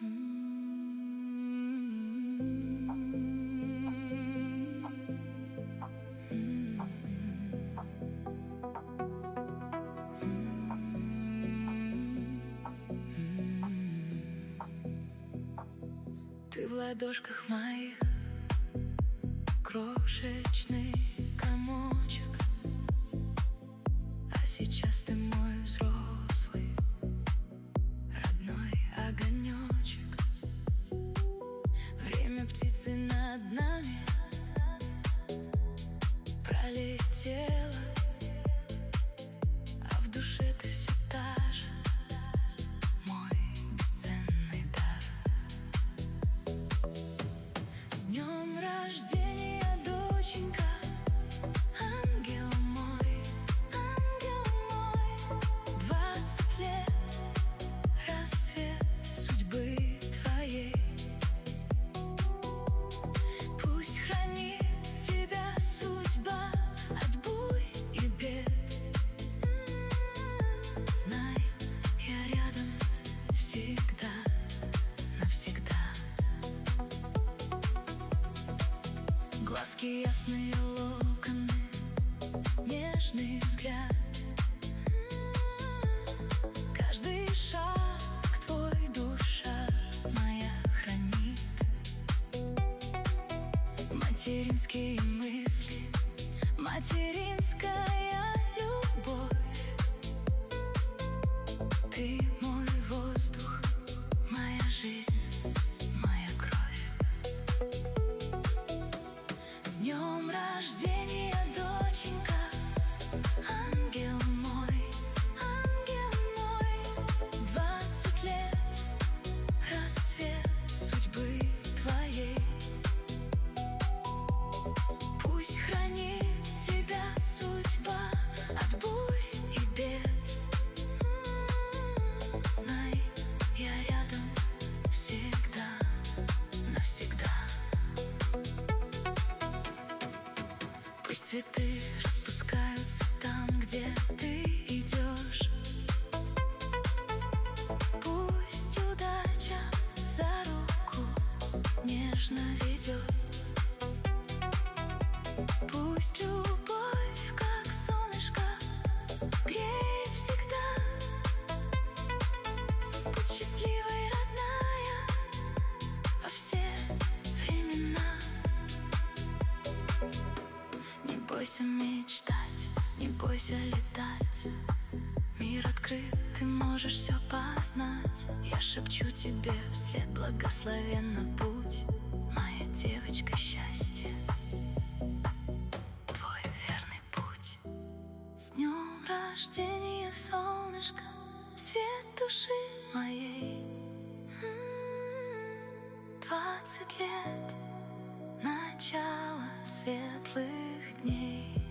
Ты в ладошках моих крошечный комочек, а сейчас ты мой взрослый родной огонечек. Время птицы над нами пролетело, а в душе ты все та же, мой бесценный дар. С днем рождения, доченька, ангел мой, 20 лет, рассвет судьбы твоей. Пусть хранит тебя судьба от бурь и бед. Знай, я рядом всегда, навсегда. Глазки ясные, локоны, нежный взгляд. Каждый шаг твой душа моя хранит. Материнские мысли, материнская любовь. Ты мой воздух, моя жизнь, моя кровь. С днем рождения, доченька, ангел мой, 20 лет, рассвет судьбы твоей. Пусть хранит тебя судьба от бурь и бед. Знай, я рядом всегда, навсегда. Пусть цветы распускаются там, где ты идешь. Пусть удача за руку нежно ведет. Пусть любовь, как солнышко, греет всегда. Будь счастливой, родная, во все времена. Не бойся мечтать, не бойся летать. Мир открыт, ты можешь все познать. Я шепчу тебе вслед: благословенна путь, моя девочка, счастье, твой верный путь. С днем рождения, солнышко, свет души моей. 20 лет, начало светлых дней.